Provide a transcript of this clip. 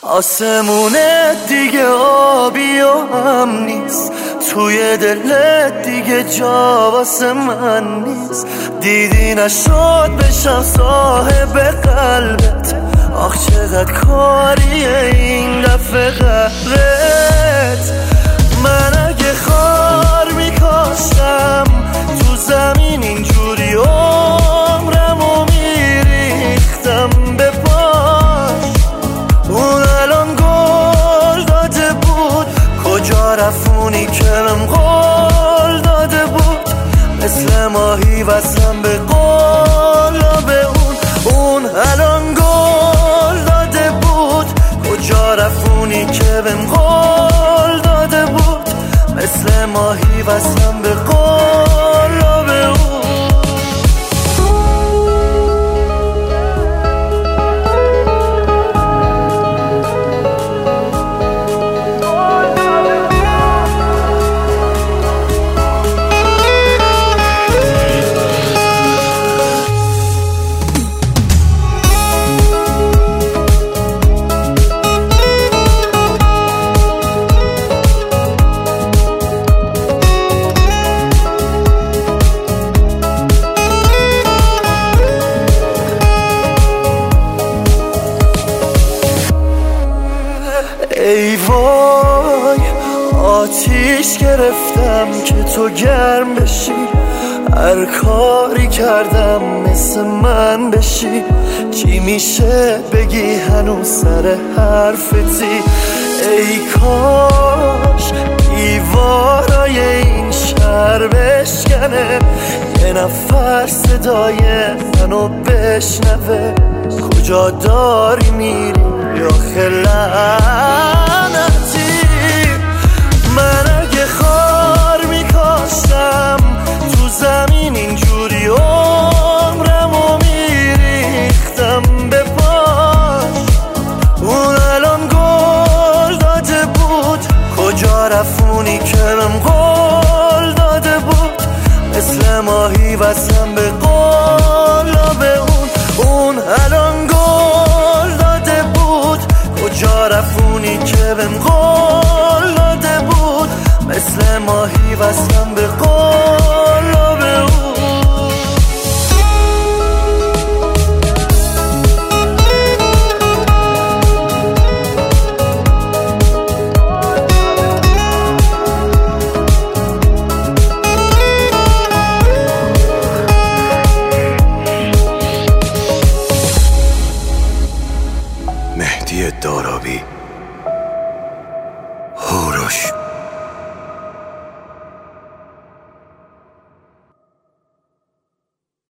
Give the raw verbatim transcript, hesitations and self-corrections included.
آسمونه دیگه آبی و هم نیست، توی دلت دیگه جا واسه من نیست. دیدی نشد بشم صاحب قلبت، آخ چقدر کاریه این دفعه قهرت. من اگه خار میکاشتم تو زمین اینجوری عمرمو میریختم به پاش. اون الان گل داده بود، کجا رفونی که من قول داده بود. مثل ماهی وصلم به قلاب اون، اون الان گل داده بود. کجا رفونی که بهم قول داده بود. مثل ماهی وصلم به قلاب اون. ای وای آتیش گرفتم که تو گرم بشی، هر کاری کردم مثل من بشی. چی میشه بگی هنوز سر حرفتی؟ ای کاش دیوارای این شهر بشکنه، یه نفر صدای منو بشنوه. کجا داری میری یا خلعنتی؟ من اگه خار میکاشتم تو زمین اینجوری عمرمو میریختم به پاش. اون الان گل داده بود، کجا رفونی که من قول داده بود. مثل ماهی وصلم به قلاب اون، اون الان گل داده بود. کجا رفونی که بهم قول داده بود. مثل ماهی وصلم به قلاب اون. مهدی دارابی، هوروش.